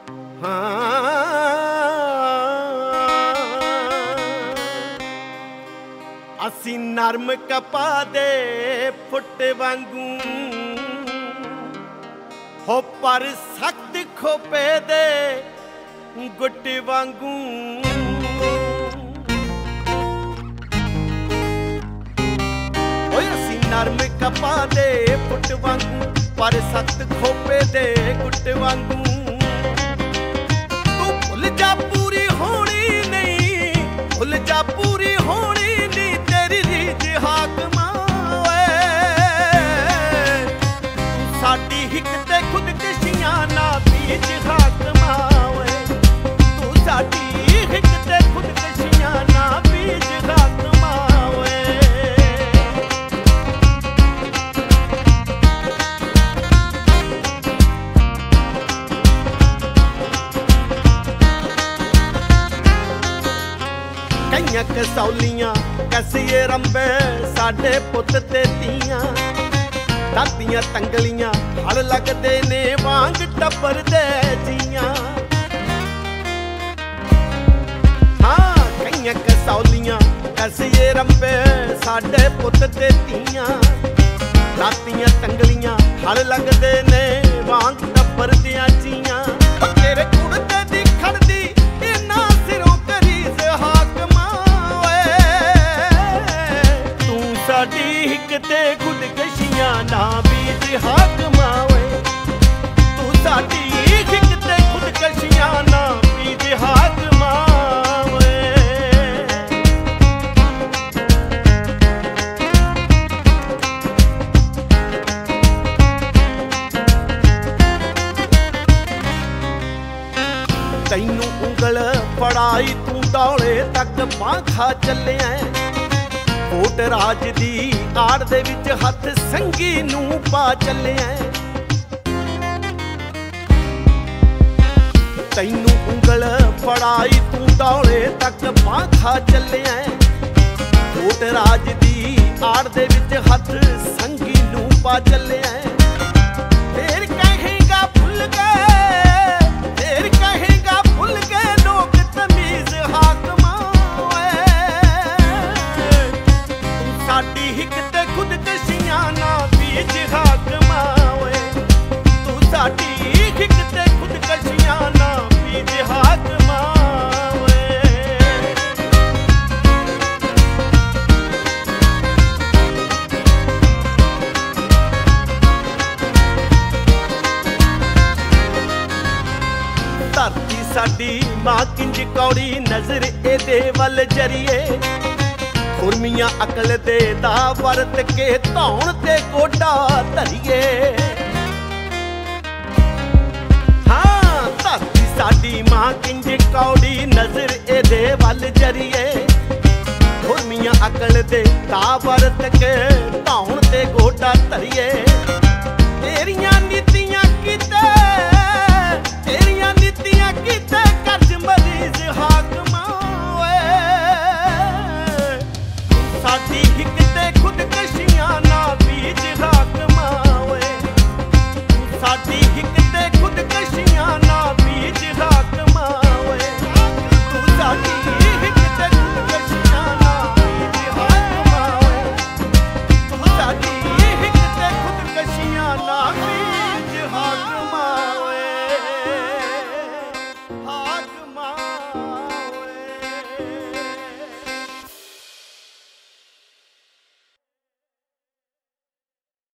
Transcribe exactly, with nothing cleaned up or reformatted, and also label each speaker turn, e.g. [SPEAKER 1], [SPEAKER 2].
[SPEAKER 1] असी नरम कपा दे फुट वांगू हो पर सख्त खोपे दे गुट वांगू। असी नरम कपा दे फुट वांगू पर सख्त खोपे दे गुट वांगू। तू भुल जा पूरी होनी नहीं, भुल जा पूरी होनी नहीं तेरी रीझ हाकमा। तू साडी हिक ते खुदकशियां ना बीच हाकमा। तू साडी हिक ते खुदकशियां ना बीच हाकमा। कईयां कसौलियां कसीए रंबे साडे पुत ते तियां। दातियां तंगलियां हल लगदे ने वांग टब्बर दे जियां। हाँ कईयां कसौलियां कसीए रंबे साडे पुत ते तियां। दातियां तंगलियां हल लगदे ने वांग टब्बर दियां जियां। तेरे कुड़ते दी खड़दी इन्ना सिरों करीज हाकमा। तू साडी हिक ते खुदकशियां ना बीच हाकमा। तू साडी हिक ते खुदकशियां ना बीच हाकमा। तैनू उंगल फड़ाई तू दौले तक पाखा चलिया। कोट राज दी आड़ दे विच हथ संगी नू पा चलिया। तैनू उंगल फड़ाई तू दौले तक पाखा चलिया। कोट राज दी आड़ दे विच हथ संगी नू पा चलिया। फिर कहेगा भुल गए, फिर कहेगा भुल गए लोग तमीज हाकमा। तू साडी हिक ते खुदकशियां ना बीच हाकमा। तू साडी हिक ते खुदकशियां ना बीच हाकमा। धरती साडी मां किंज कौड़ी नजर एदे वल जरिए। खुरमियां अकल दे दा वरत के धौण ते गोडा धरिए। हाँ धरती साडी मां किंज कौड़ी नजर एदे वल जरिए। खुरमियां अकल दे दा वरत के धौण ते गोडा धरिए।